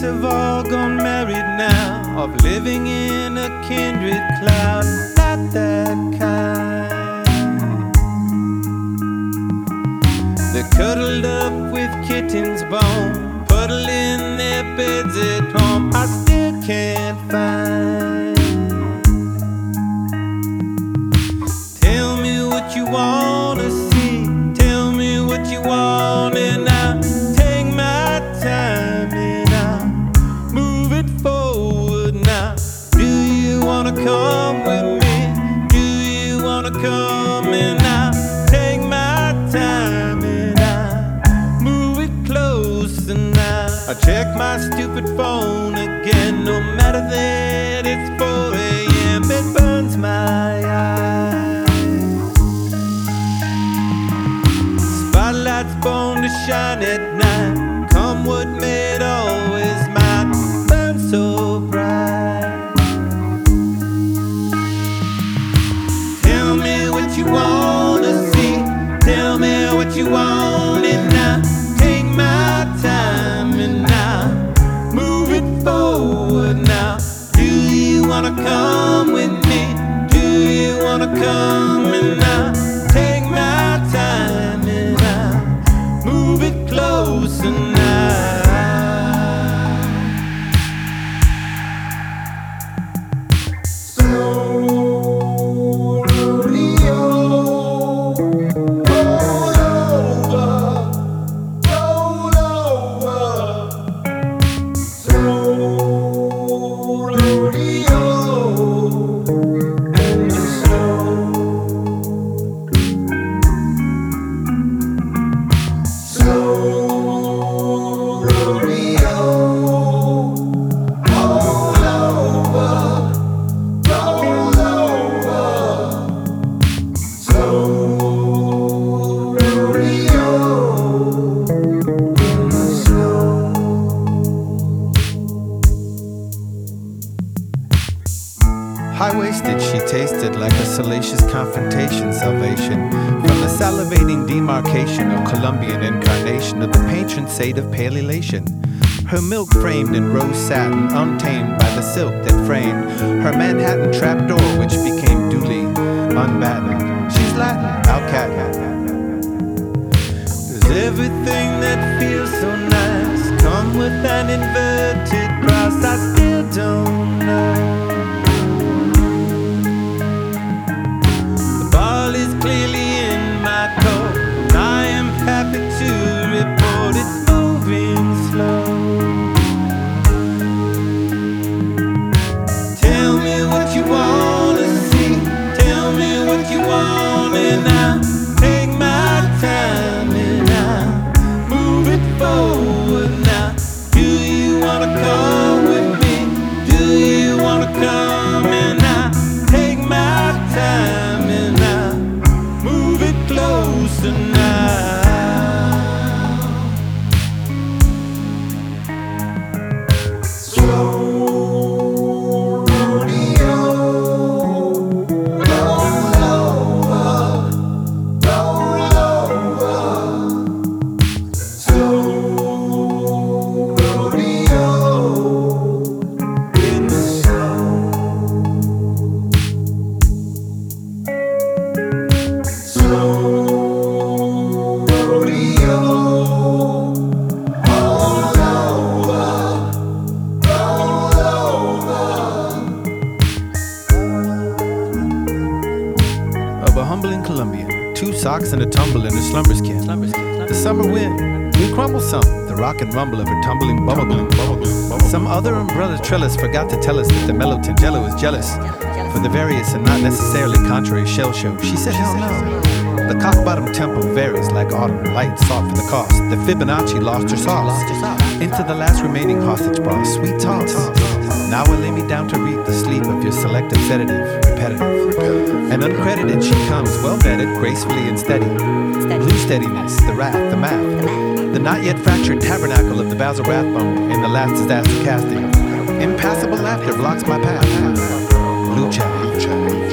have all gone married now, of living in a kindred cloud, not that kind. They're cuddled up with kitten's bone, puddle in their beds at home, I still can't find. Tell me what you wanna see, tell me what you want, and I'll take my time and I'll move it forward now. Do you wanna come with me? Do you wanna come? And I'll take my time and I'll move it closer now. I check my stupid phone again, no matter that it's 4 a.m. It burns my eyes. Spotlight's born to shine at night, come what may, it always might burn so bright. Tell me what you wanna see, tell me what you want, and I'll take my time and I'll move it forward now. Do you wanna come with me? Do you wanna come? And I'll take my time and I'll move it closer now. High-waisted, she tasted like a salacious confrontation, salvation from the salivating demarcation of Colombian incarnation of the patron saint of pale elation. Her milk framed in rose satin, untamed by the silk that framed her Manhattan trapdoor, which became duly unbattened. She's Latin, outcat. Does everything that feels so nice come with an inverted price? I still don't know. Is clearly in my coat, I am happy to report it's moving slow. Tell me what you wanna see, tell me what you want, and I'll take my time and I'll move it forward now. Do you wanna come with me? Do you wanna come? And I'll take my time and I'll move it closer now. Slow rodeo, roll over, roll over. Slow rodeo in the snow. Of a humbling Colombian, 2 socks and a tumble in her slumber skin. The summer wind, we crumble some, the rock and rumble of her tumbling bubblegum. Some other umbrella trellis forgot to tell us that the mellow Tangelo is jealous for the various and not necessarily contrary shell show. She said, hell no. The cock-bottom tempo varies like autumn, light sought for the cost. The Fibonacci lost her sauce into the last remaining hostage bra. Sweet toss. Now I lay me down to read the sleep of your selective sedative, repetitive. And uncredited she comes, well vetted, gracefully and steady. Blue steadiness, the wrath, the math. The not yet fractured tabernacle of the Basil Rathbone in the last disaster casting. Impassable laughter blocks my path. Blue chat.